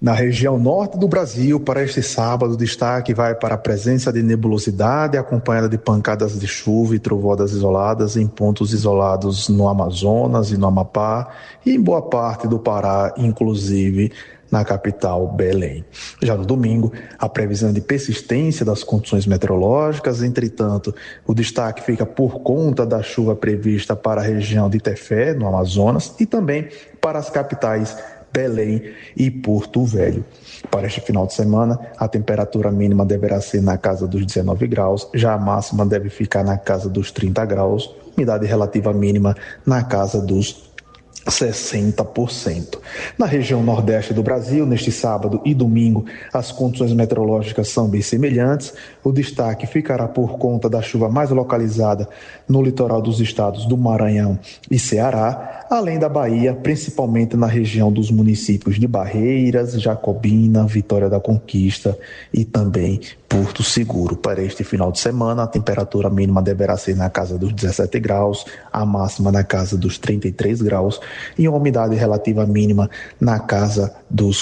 Na região norte do Brasil, para este sábado, o destaque vai para a presença de nebulosidade acompanhada de pancadas de chuva e trovoadas isoladas em pontos isolados no Amazonas e no Amapá e em boa parte do Pará, inclusive na capital Belém. Já no domingo, a previsão de persistência das condições meteorológicas, entretanto, o destaque fica por conta da chuva prevista para a região de Tefé, no Amazonas, e também para as capitais Belém e Porto Velho. Para este final de semana, a temperatura mínima deverá ser na casa dos 19 graus, já a máxima deve ficar na casa dos 30 graus, umidade relativa mínima na casa dos 60%. Na região nordeste do Brasil, neste sábado e domingo, as condições meteorológicas são bem semelhantes. O destaque ficará por conta da chuva mais localizada no litoral dos estados do Maranhão e Ceará, além da Bahia, principalmente na região dos municípios de Barreiras, Jacobina, Vitória da Conquista e também Porto Seguro. Para este final de semana, a temperatura mínima deverá ser na casa dos 17 graus, a máxima na casa dos 33 graus e uma umidade relativa mínima na casa dos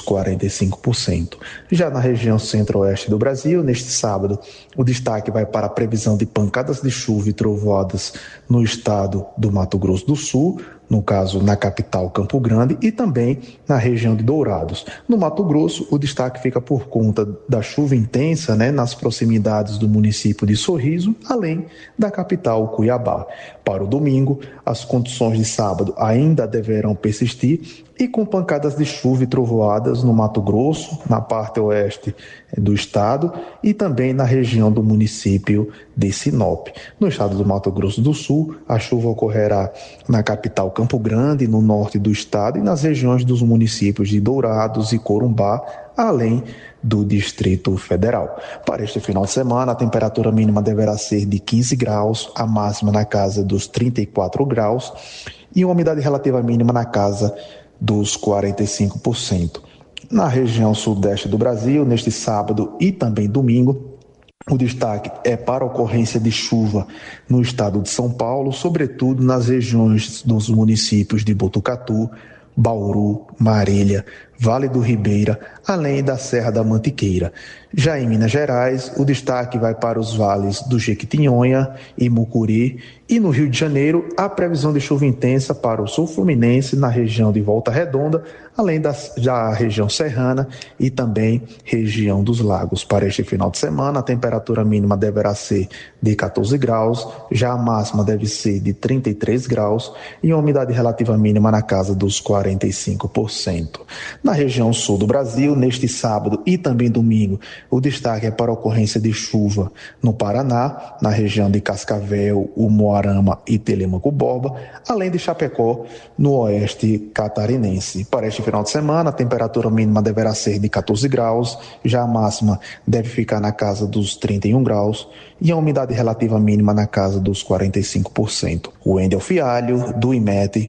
45%. Já na região centro-oeste do Brasil, neste sábado, o destaque vai para a previsão de pancadas de chuva e trovoadas no estado do Mato Grosso do Sul, no caso na capital Campo Grande e também na região de Dourados. No Mato Grosso, o destaque fica por conta da chuva intensa, nas proximidades do município de Sorriso, além da capital Cuiabá. Para o domingo, as condições de sábado ainda deverão persistir e com pancadas de chuva e trovoadas no Mato Grosso, na parte oeste do estado e também na região do município de Sinop. No estado do Mato Grosso do Sul, a chuva ocorrerá na capital Campo Grande, no norte do estado e nas regiões dos municípios de Dourados e Corumbá, além do Distrito Federal. Para este final de semana, a temperatura mínima deverá ser de 15 graus, a máxima na casa dos 34 graus e uma umidade relativa mínima na casa dos 45%. Na região sudeste do Brasil, neste sábado e também domingo, o destaque é para a ocorrência de chuva no estado de São Paulo, sobretudo nas regiões dos municípios de Botucatu, Bauru, Marília, Vale do Ribeira, além da Serra da Mantiqueira. Já em Minas Gerais, o destaque vai para os vales do Jequitinhonha e Mucuri, e no Rio de Janeiro, a previsão de chuva intensa para o sul fluminense na região de Volta Redonda, além da região serrana e também região dos lagos. Para este final de semana, a temperatura mínima deverá ser de 14 graus, já a máxima deve ser de 33 graus e a umidade relativa mínima na casa dos 45%. Na região sul do Brasil, neste sábado e também domingo, o destaque é para a ocorrência de chuva no Paraná, na região de Cascavel, Umuarama e Telêmaco-Borba, além de Chapecó, no oeste catarinense. Para este final de semana, a temperatura mínima deverá ser de 14 graus, já a máxima deve ficar na casa dos 31 graus e a umidade relativa mínima na casa dos 45%. O Wendel Fialho, do IMET,